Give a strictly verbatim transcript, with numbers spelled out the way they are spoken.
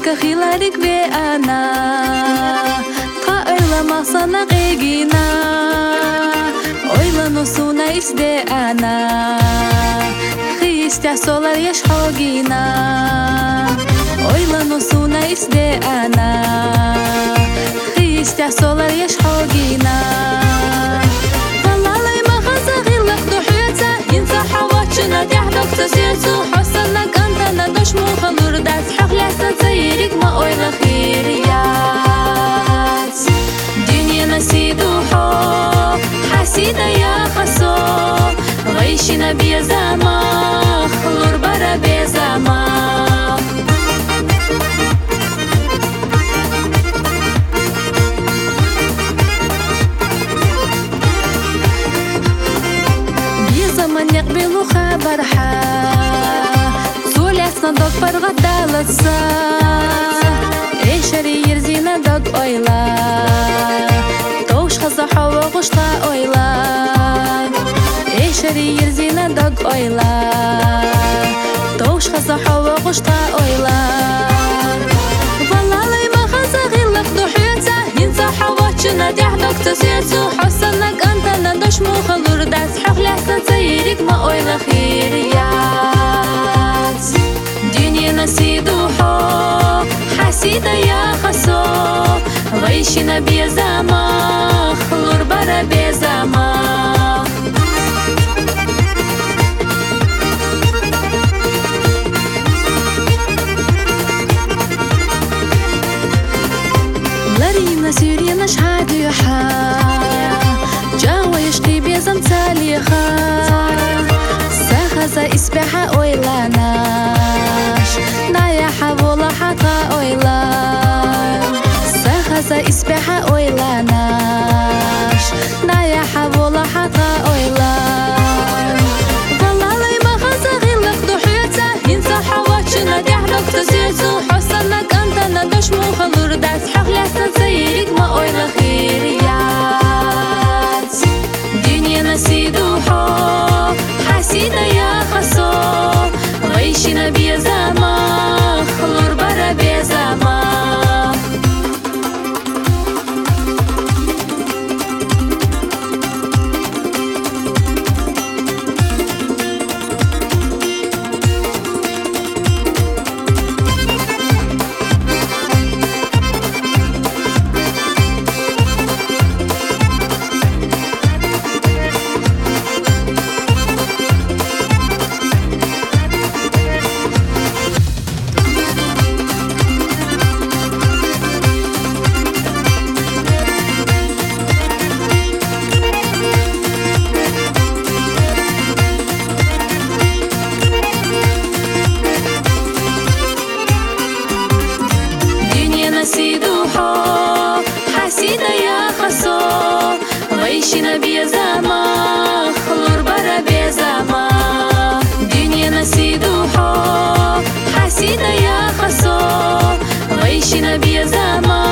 كخيلارك بأنا قائل ما صنع غينا أويلا نصونا إسدي أنا خيستع سولار يشحوغينا أويلا نصونا إسدي أنا خيستع سولار يشحوغينا طلالي ما خزا غيلك دوحيتا ينسى حواتشنا تحدك تسيرتو حسنك أنت ندوش مخلور داس حق لحسن سيرك ما أويلا خيريات دنيا نسيدو حق حسيدا يا خسو غيشنا بيزامخ خلور برا بيزامخ بيزامن يقبلو خبرها سولاسنا دوك برغة دالتسا إيشاري يرزينا دوك أويلا توش خزا حوا غشتا أويلا إيشاري يرزينا دوك أويلا توش خزا حوا غشتا أويلا والله ما خزا غيلك دوحيتا ينسى حواتشنا تحدك تسيرتو حسنك أنت ندوش مخلور داس حق لحسن سيرك ما أويلا خيريات دنيا نسيدو حق حسيدا يا خسو غيشنا بيزامخ خلور برا بيزامخ لرينا سيرينا شحاد يحا جاوة يشقي بيزم تاليخا ساخزا إسبحا أويلاناش نايا حبولا حقا أويلا ساخزا إسبحا أويلاناش نايا حبولا حقا أويلا والله ما خزا غيلك دوحيتا ينسى حواتشنا تحدك تسيرتو حسنك أنت ندوش مخلور داس حق لحسن سيرك ما أويلا خيريات دنيا نسيدو حق حسيدا يا خسو غيشنا بيزامخ خلور برا بيزامخ نسيدو حق حسيدا يا خسو غيشنا بيزامخ خلور برا بيزامخ دنيا نسيدو حق حسيدا يا خسو غيشنا بيزامخ